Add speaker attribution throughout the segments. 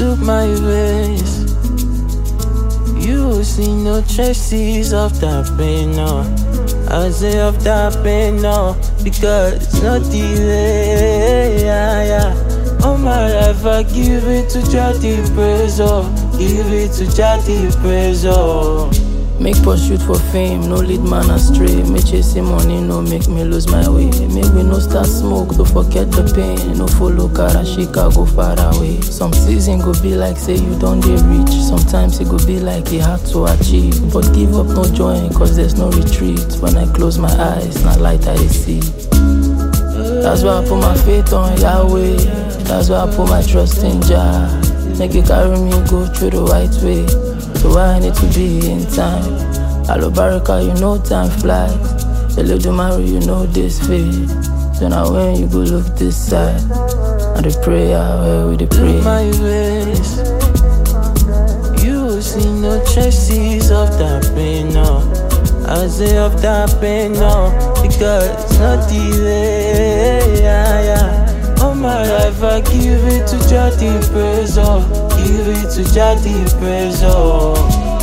Speaker 1: Look my ways. You will see no traces of that pain, no. I say of that pain, no, because it's not the way, All my life I give it to Jah the praise, oh. Give it to Jah the praise, oh.
Speaker 2: Make pursuit for fame, no lead man astray. Me chasing money, no make me lose my way. Make me no start smoke, don't forget the pain. No follow Karashika, go far away. Some season go be like say you don't dey reach. Sometimes it go be like it hard to achieve. But give up no join, cause there's no retreat. When I close my eyes, not light I see. That's why I put my faith on Yahweh. That's why I put my trust in Jah. Make you carry me go through the right way. So I need to be in time. Alo Baraka, you know time flies. Elodumare, you know this fate. So now when you go look this side, and the prayer where we the pray.
Speaker 1: Look my ways. You will see no traces of that pain, no. I say of that pain, no, because it's not the way, All my life I give it to Jah the praise, oh. Give it to Jah the praise, oh.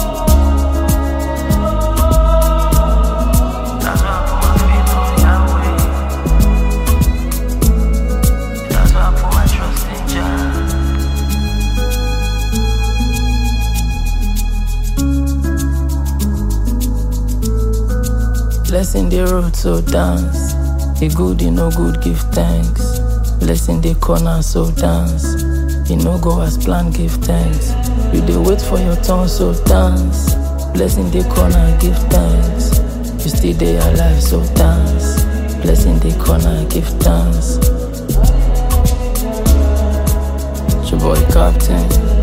Speaker 1: That's why I put my faith on Yahweh. That's why I put my trust in Jah.
Speaker 2: Blessing the road, so dance. The good, you no good, give thanks. Blessing the corner, so dance. You no go as planned, give thanks. You dey wait for your turn, so dance. Blessing the corner, give thanks. You still dey alive, so dance. Blessing the corner, give thanks. It's your boy Captain.